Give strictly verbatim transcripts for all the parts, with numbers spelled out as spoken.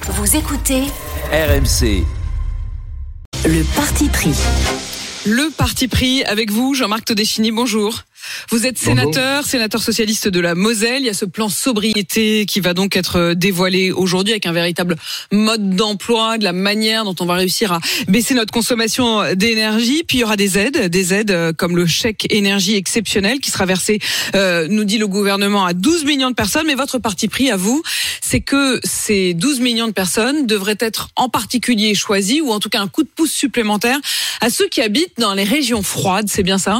Vous écoutez R M C. Le parti pris. Le parti pris avec vous, Jean-Marc Todeschini, bonjour. Vous êtes sénateur, bonjour. sénateur socialiste de la Moselle. Il y a ce plan sobriété qui va donc être dévoilé aujourd'hui avec un véritable mode d'emploi, de la manière dont on va réussir à baisser notre consommation d'énergie. Puis il y aura des aides, des aides comme le chèque énergie exceptionnel qui sera versé, euh, nous dit le gouvernement, à douze millions de personnes. Mais votre parti pris à vous, c'est que ces douze millions de personnes devraient être en particulier choisies, ou en tout cas un coup de pouce supplémentaire à ceux qui habitent dans les régions froides. C'est bien ça ?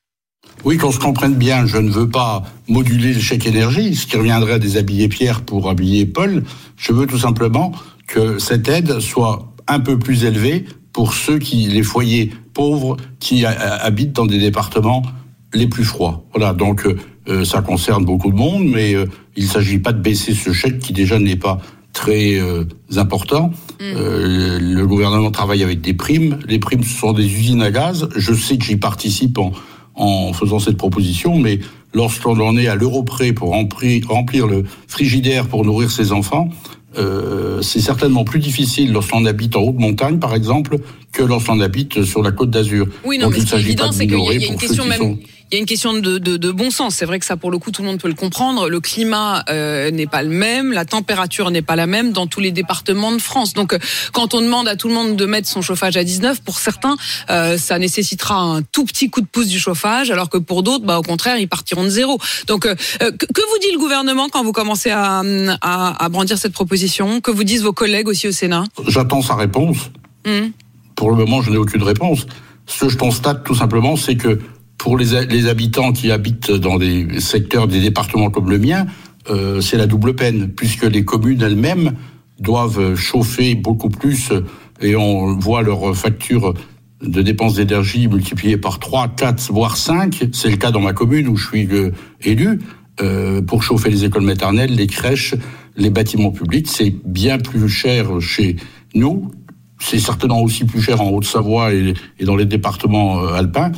Oui, qu'on se comprenne bien, je ne veux pas moduler le chèque énergie, ce qui reviendrait à déshabiller Pierre pour habiller Paul. Je veux tout simplement que cette aide soit un peu plus élevée pour ceux qui, les foyers pauvres qui a, habitent dans des départements les plus froids. Voilà, donc euh, ça concerne beaucoup de monde, mais euh, il ne s'agit pas de baisser ce chèque qui déjà n'est pas très euh, important. Mmh. Euh, le gouvernement travaille avec des primes. Les primes, ce sont des usines à gaz. Je sais que j'y participe en en faisant cette proposition, mais lorsqu'on en est à l'euro près pour remplir, remplir le frigidaire pour nourrir ses enfants, euh, c'est certainement plus difficile lorsqu'on habite en haute montagne, par exemple, que lorsqu'on habite sur la Côte d'Azur. Oui, non, donc, mais ce qui est évident, c'est qu'il y a, il y a une question même... Sont... Il y a une question de, de, de bon sens. C'est vrai que ça, pour le coup, tout le monde peut le comprendre. Le climat euh, n'est pas le même, la température n'est pas la même dans tous les départements de France. Donc, euh, quand on demande à tout le monde de mettre son chauffage à dix-neuf, pour certains, euh, ça nécessitera un tout petit coup de pouce du chauffage, alors que pour d'autres, bah, au contraire, ils partiront de zéro. Donc, euh, que, que vous dit le gouvernement quand vous commencez à, à, à brandir cette proposition ? Que vous disent vos collègues aussi au Sénat ? J'attends sa réponse. Mmh. Pour le moment, je n'ai aucune réponse. Ce que je constate, tout simplement, c'est que pour les, les habitants qui habitent dans des secteurs, des départements comme le mien, euh, c'est la double peine, puisque les communes elles-mêmes doivent chauffer beaucoup plus, et on voit leur facture de dépenses d'énergie multipliée par trois, quatre, voire cinq. C'est le cas dans ma commune où je suis euh, élu, euh, pour chauffer les écoles maternelles, les crèches, les bâtiments publics. C'est bien plus cher chez nous. C'est certainement aussi plus cher en Haute-Savoie et, et dans les départements euh, alpins,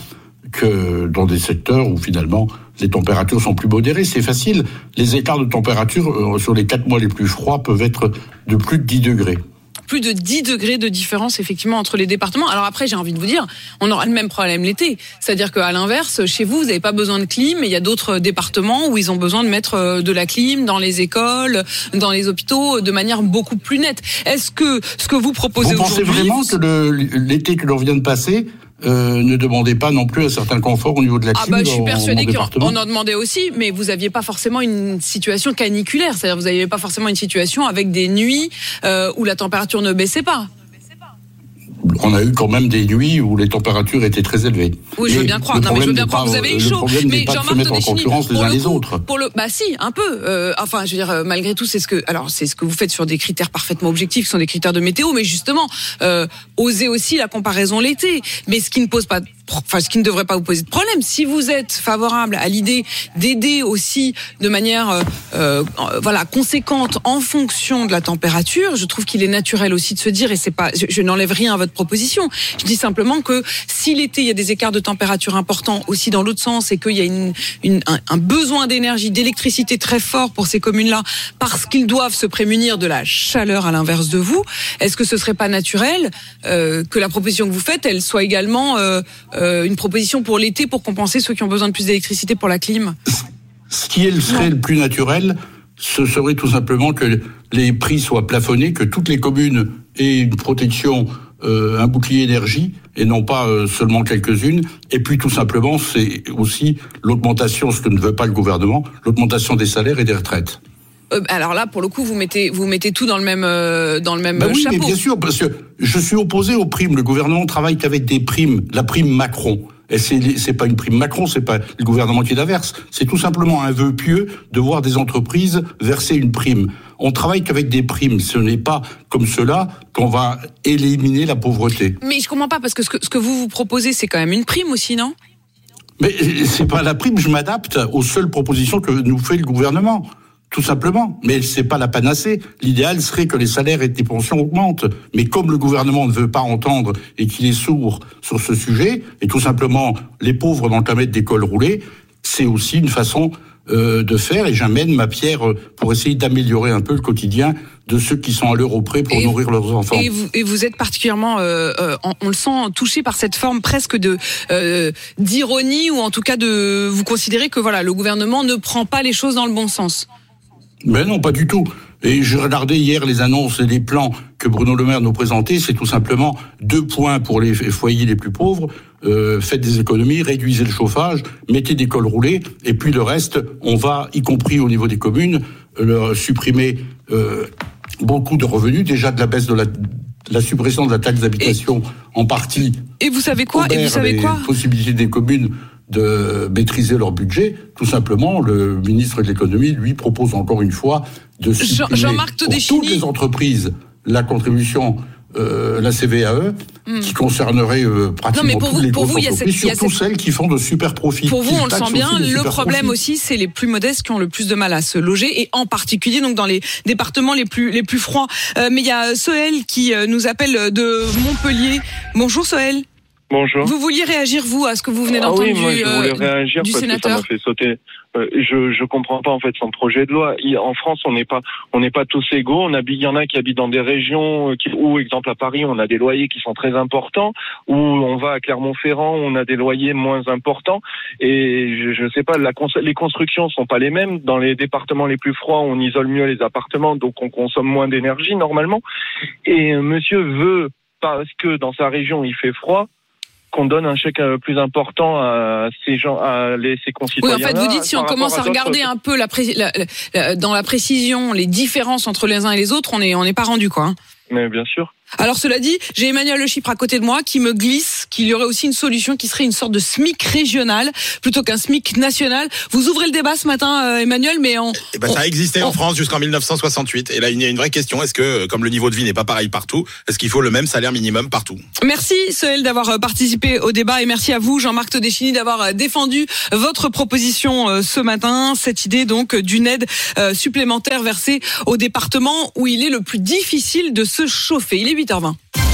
que dans des secteurs où finalement les températures sont plus modérées. C'est facile. Les écarts de température euh, sur les quatre mois les plus froids peuvent être de plus de dix degrés. Plus de dix degrés de différence, effectivement, entre les départements. Alors après, j'ai envie de vous dire, on aura le même problème l'été. C'est-à-dire qu'à l'inverse, chez vous, vous n'avez pas besoin de clim, mais il y a d'autres départements où ils ont besoin de mettre de la clim dans les écoles, dans les hôpitaux, de manière beaucoup plus nette. Est-ce que ce que vous proposez vous aujourd'hui... Vous pensez vraiment vous... que le, l'été que l'on vient de passer... Euh, ne demandez pas non plus un certain confort au niveau de la clim. Ah bah je suis persuadée qu'on en demandait aussi, mais vous aviez pas forcément une situation caniculaire, c'est-à-dire vous n'aviez pas forcément une situation avec des nuits euh, où la température ne baissait pas. On a eu quand même des nuits où les températures étaient très élevées. Oui, je veux bien croire. Non, mais je veux bien croire. Vous avez eu chaud. Mais Jean-Marc Todeschini, pour le coup, autres. pour le, bah si, un peu. Euh, enfin, je veux dire, malgré tout, c'est ce que, alors, c'est ce que vous faites sur des critères parfaitement objectifs, qui sont des critères de météo, mais justement, euh, osez aussi la comparaison l'été. Mais ce qui ne pose pas, enfin, ce qui ne devrait pas vous poser de problème. Si vous êtes favorable à l'idée d'aider aussi de manière, euh, euh, voilà, conséquente en fonction de la température, je trouve qu'il est naturel aussi de se dire, et c'est pas, je, je n'enlève rien à votre proposition. Je dis simplement que si l'été il y a des écarts de température importants aussi dans l'autre sens et qu'il y a une, une, un, un besoin d'énergie, d'électricité très fort pour ces communes-là parce qu'ils doivent se prémunir de la chaleur à l'inverse de vous, est-ce que ce serait pas naturel euh, que la proposition que vous faites, elle soit également euh, euh, une proposition pour l'été pour compenser ceux qui ont besoin de plus d'électricité pour la clim ? Ce qui serait le plus naturel, ce serait tout simplement que les prix soient plafonnés, que toutes les communes aient une protection, euh, un bouclier énergie, et non pas euh, seulement quelques-unes. Et puis tout simplement, c'est aussi l'augmentation, ce que ne veut pas le gouvernement, l'augmentation des salaires et des retraites. Euh, alors là, pour le coup, vous mettez vous mettez tout dans le même euh, dans le même ben oui, chapeau. Mais bien sûr, parce que je suis opposé aux primes. Le gouvernement travaille qu'avec des primes. La prime Macron. Et c'est, c'est pas une prime Macron, c'est pas le gouvernement qui la verse. C'est tout simplement un vœu pieux de voir des entreprises verser une prime. On travaille qu'avec des primes. Ce n'est pas comme cela qu'on va éliminer la pauvreté. Mais je comprends pas, parce que ce que, ce que vous vous proposez, c'est quand même une prime aussi, non ? Mais c'est pas la prime, je m'adapte aux seules propositions que nous fait le gouvernement. Tout simplement. Mais c'est pas la panacée. L'idéal serait que les salaires et les pensions augmentent. Mais comme le gouvernement ne veut pas entendre et qu'il est sourd sur ce sujet, et tout simplement les pauvres dans le camètre des cols roulés, c'est aussi une façon euh, de faire. Et j'amène ma pierre pour essayer d'améliorer un peu le quotidien de ceux qui sont à l'euro près pour et, nourrir leurs enfants. Et vous, et vous êtes particulièrement, euh, euh, on le sent, touché par cette forme presque de euh, d'ironie, ou en tout cas de, vous considérez que voilà, le gouvernement ne prend pas les choses dans le bon sens. Mais non, pas du tout. Et je regardais hier les annonces et les plans que Bruno Le Maire nous présentait. C'est tout simplement deux points pour les foyers les plus pauvres. Euh, faites des économies, réduisez le chauffage, mettez des cols roulés, et puis le reste, on va, y compris au niveau des communes, leur supprimer euh, beaucoup de revenus, déjà de la baisse de la, de la suppression de la taxe d'habitation et, en partie. Et vous savez quoi Et vous savez les quoi possibilités des communes de maîtriser leur budget. Tout simplement, le ministre de l'économie, lui, propose encore une fois de supprimer Jean-Marc Todeschini, pour toutes les entreprises la contribution, euh, la C V A E, mm. qui concernerait euh, pratiquement non, toutes vous, les grosses entreprises, cette, surtout cette... celles qui font de super profits. Pour vous, on le sent bien, le problème profits. aussi, c'est les plus modestes qui ont le plus de mal à se loger, et en particulier donc dans les départements les plus les plus froids. Euh, mais il y a Soël qui euh, nous appelle de Montpellier. Bonjour Soël. Bonjour. Vous vouliez réagir, vous, à ce que vous venez d'entendre ah oui, moi, je voulais euh, réagir du parce sénateur. Que ça m'a fait sauter. Euh, je je comprends pas en fait son projet de loi. Il, en France, on n'est pas on n'est pas tous égaux. On habite, il y en a qui habitent dans des régions qui, où, exemple à Paris, on a des loyers qui sont très importants. Où on va à Clermont-Ferrand, on a des loyers moins importants. Et je, je sais pas, la, les constructions sont pas les mêmes. Dans les départements les plus froids, on isole mieux les appartements, donc on consomme moins d'énergie normalement. Et euh, Monsieur veut, parce que dans sa région il fait froid, qu'on donne un chèque plus important à ces gens, à les, ses concitoyens. Oui, en fait, vous dites, si on commence à regarder un peu la, pré- la, la, dans la précision les différences entre les uns et les autres, on n'est on n'est pas rendu, quoi. Hein. Mais bien sûr. Alors cela dit, j'ai Emmanuel Le Chypre à côté de moi qui me glisse qu'il y aurait aussi une solution qui serait une sorte de SMIC régional plutôt qu'un SMIC national. Vous ouvrez le débat ce matin, euh, Emmanuel, mais on... Eh ben, ça a existé on, en France jusqu'en dix-neuf cent soixante-huit. Et là, il y a une vraie question. Est-ce que, comme le niveau de vie n'est pas pareil partout, est-ce qu'il faut le même salaire minimum partout? Merci, Soël, d'avoir participé au débat, et merci à vous, Jean-Marc Todeschini, d'avoir défendu votre proposition euh, ce matin. Cette idée, donc, d'une aide euh, supplémentaire versée au département où il est le plus difficile de se chauffer. Il est huit heures vingt.